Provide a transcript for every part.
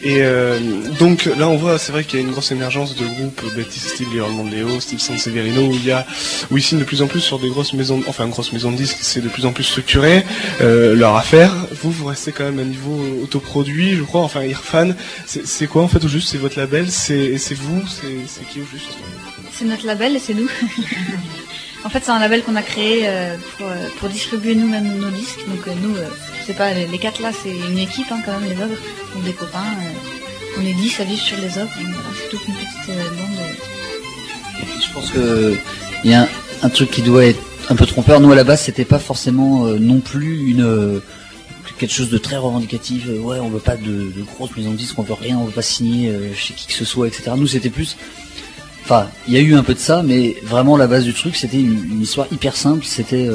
Et donc là on voit, c'est vrai qu'il y a une grosse émergence de groupes style Les Hurlements de Léo, style San Severino, où ils signent de plus en plus sur des grosses maisons, grosses maisons de disques, c'est de plus en plus structuré leur affaire. Vous restez quand même à niveau autoproduit, je crois, enfin Irfan, c'est quoi en fait au juste? C'est votre label, c'est vous, c'est qui au juste? C'est notre label et c'est nous. En fait, c'est un label qu'on a créé pour distribuer nous-mêmes nos disques. Donc nous, c'est pas les quatre là, c'est une équipe quand même, les ogres, donc des copains. On est 10 à vivre sur les ogres. Donc, voilà, c'est toute une petite bande. Je pense que il y a un truc qui doit être un peu trompeur. Nous à la base, c'était pas forcément non plus quelque chose de très revendicatif. Ouais, on veut pas de grosses maisons de disques, on veut rien, on veut pas signer chez qui que ce soit, etc. Nous, c'était plus. Enfin, il y a eu un peu de ça, mais vraiment la base du truc, c'était une histoire hyper simple. C'était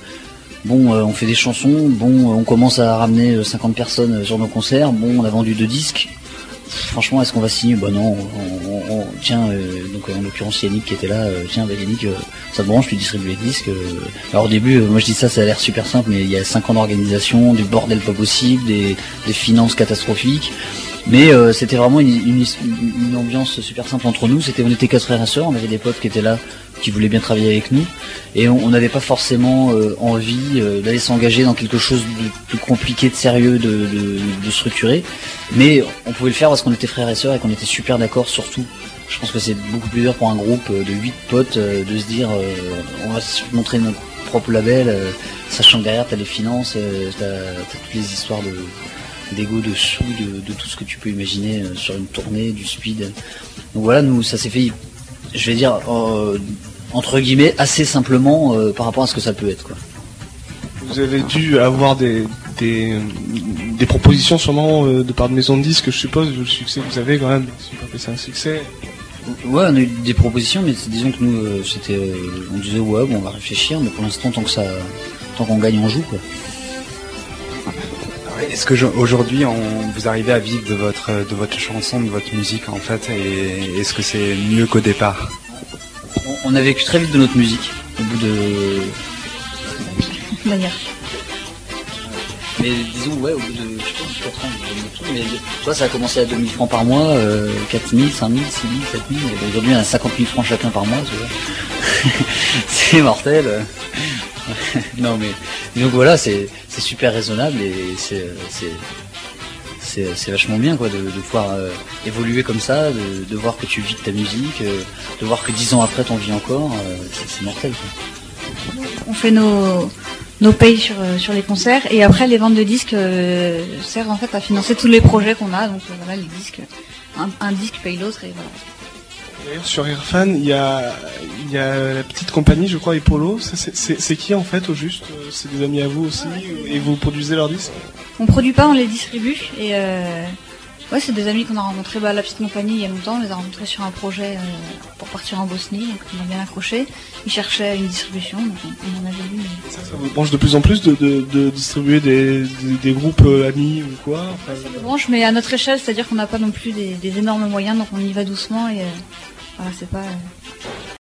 on fait des chansons, on commence à ramener 50 personnes sur nos concerts, on a vendu 2 disques. Franchement, est-ce qu'on va signer? Bah non, tiens, donc en l'occurrence Yannick qui était là, Yannick, ça te branche, tu distribues les disques. Alors au début, moi je dis ça a l'air super simple, mais il y a 5 ans d'organisation, du bordel pas possible, des finances catastrophiques. Mais c'était vraiment une ambiance super simple entre nous. On était 4 frères et sœurs, on avait des potes qui étaient là, qui voulaient bien travailler avec nous, et on n'avait pas forcément envie d'aller s'engager dans quelque chose de plus compliqué, de sérieux, de structuré. Mais on pouvait le faire parce qu'on était frères et sœurs et qu'on était super d'accord sur tout. Je pense que c'est beaucoup plus dur pour un groupe de 8 potes de se dire on va se montrer notre propre label, sachant que derrière t'as les finances, t'as toutes les histoires d'ego, de sous, de tout ce que tu peux imaginer sur une tournée, du speed. Donc voilà, nous ça s'est fait, je vais dire entre guillemets assez simplement par rapport à ce que ça peut être, quoi. Vous avez dû avoir des propositions sûrement de part de maisons de disques, je suppose, vu le succès que vous avez quand même, c'est un succès. Ouais, on a eu des propositions, mais disons que nous on disait ouais, on va réfléchir, mais pour l'instant tant qu'on gagne on joue, quoi. Est-ce que aujourd'hui vous arrivez à vivre de votre chanson, de votre musique en fait, et est-ce que c'est mieux qu'au départ? On a vécu très vite de notre musique au bout de D'ailleurs. Mais disons au bout de 4 ans, mais toi ça a commencé à 2000 francs par mois, 4000, 5000, 6000, 7000, et aujourd'hui on a 50 000 francs chacun par mois, tu vois. C'est mortel. Non mais donc voilà, c'est super raisonnable et c'est vachement bien, quoi, de pouvoir évoluer comme ça, de voir que tu vis de ta musique, de voir que 10 ans après t'en vis encore, c'est mortel, quoi. On fait nos payes sur les concerts, et après les ventes de disques servent en fait à financer tous les projets qu'on a. Donc voilà, les disques, un disque paye l'autre, et voilà. D'ailleurs, sur Irfan, il y a la petite compagnie, je crois, Epolo. C'est qui en fait au juste? C'est des amis à vous aussi, et vous produisez leurs disques? On produit pas, on les distribue, et ouais, c'est des amis qu'on a rencontrés la petite compagnie il y a longtemps. On les a rencontrés sur un projet pour partir en Bosnie, donc on a bien accroché. Ils cherchaient une distribution, donc on en avait vu. Mais... Ça vous branche de plus en plus de distribuer des groupes amis ou quoi? Enfin, ça nous branche, mais à notre échelle, c'est-à-dire qu'on n'a pas non plus des énormes moyens, donc on y va doucement, et voilà, c'est pas...